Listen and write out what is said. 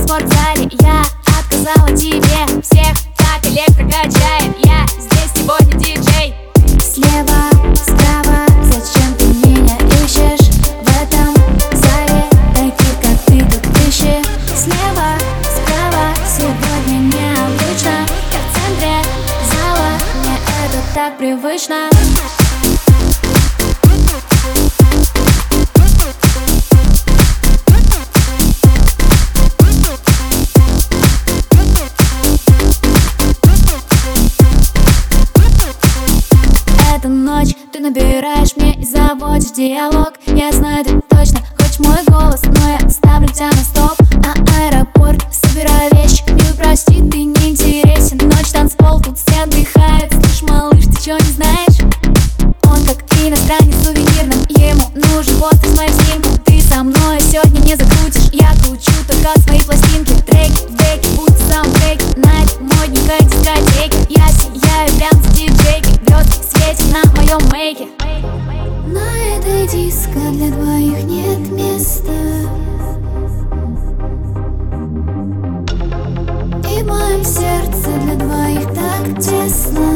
спортзале. Я отказала тебе, всех так электрокачает. Я здесь сегодня диджей. Слева, справа, зачем ты меня ищешь в этом зале? Таких, как ты, тут ищешь. Слева, справа, сегодня необычно. Я в центре зала, мне это так привычно. Эту ночь ты набираешь мне и заводишь диалог. Я знаю, ты точно хочешь мой голос, но я ставлю тебя на стоп. На аэропорт собираю вещи, милый, прости, ты не интересен. Ночь, танцпол, тут все отдыхают. Слышь, малыш, ты чё не знаешь? Он как иностранец в сувенирном, ему нужен постер с моим снимком. Ты со мной сегодня не закрутишь, я кручу только свои пластинки. Треки в деке, будь саундтреки, найт модненькой дискотеки. Я сияю прям с диджейки, звезды светят на моем мейке. На этой диско для двоих нет места, и в моем сердце для двоих так тесно.